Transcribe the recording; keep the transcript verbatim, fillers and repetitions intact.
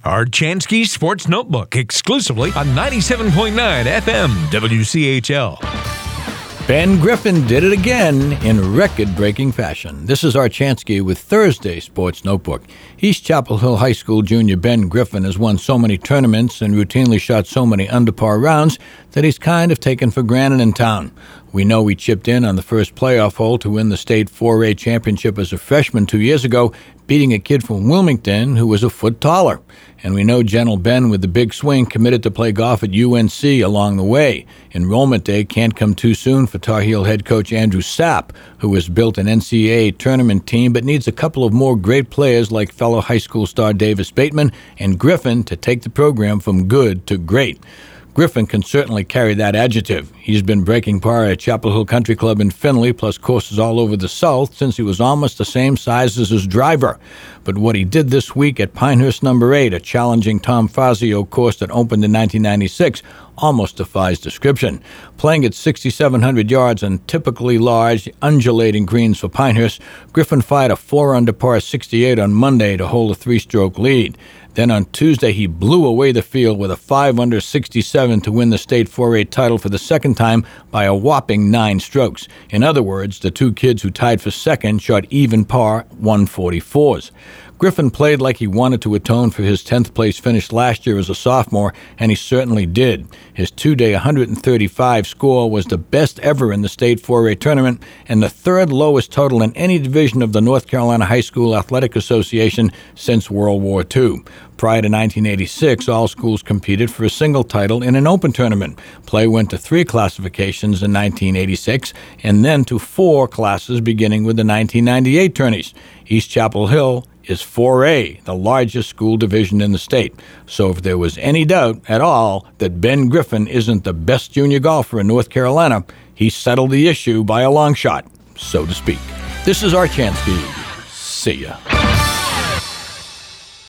Archansky Sports Notebook, exclusively on ninety-seven point nine F M W C H L. Ben Griffin did it again in record-breaking fashion. This is Archansky with Thursday Sports Notebook. East Chapel Hill High School junior Ben Griffin has won so many tournaments and routinely shot so many under-par rounds that he's kind of taken for granted in town. We know he chipped in on the first playoff hole to win the state four A championship as a freshman two years ago, beating a kid from Wilmington who was a foot taller. And we know Gentle Ben with the big swing committed to play golf at U N C along the way. Enrollment day can't come too soon for Tar Heel head coach Andrew Sapp, who has built an N C double A tournament team but needs a couple of more great players like fellow high school star Davis Bateman and Griffin to take the program from good to great. Griffin can certainly carry that adjective. He's been breaking par at Chapel Hill Country Club in Findlay, plus courses all over the South, since he was almost the same size as his driver. But what he did this week at Pinehurst Number eight, a challenging Tom Fazio course that opened in nineteen ninety-six, almost defies description. Playing at sixty-seven hundred yards on typically large, undulating greens for Pinehurst, Griffin fired a four under par sixty-eight on Monday to hold a three-stroke lead. Then on Tuesday, he blew away the field with a five under sixty-seven to win the state four A title for the second time by a whopping nine strokes. In other words, the two kids who tied for second shot even par one forty-fours. Griffin played like he wanted to atone for his tenth place finish last year as a sophomore, and he certainly did. His two-day one hundred thirty-five score was the best ever in the state four A tournament and the third lowest total in any division of the North Carolina High School Athletic Association since World War Two. Prior to nineteen eighty-six, all schools competed for a single title in an open tournament. Play went to three classifications in nineteen eighty-six and then to four classes beginning with the nineteen ninety-eight tourneys. East Chapel Hill is four A, the largest school division in the state. So if there was any doubt at all that Ben Griffin isn't the best junior golfer in North Carolina, he settled the issue by a long shot, so to speak. This is Archansky. See ya.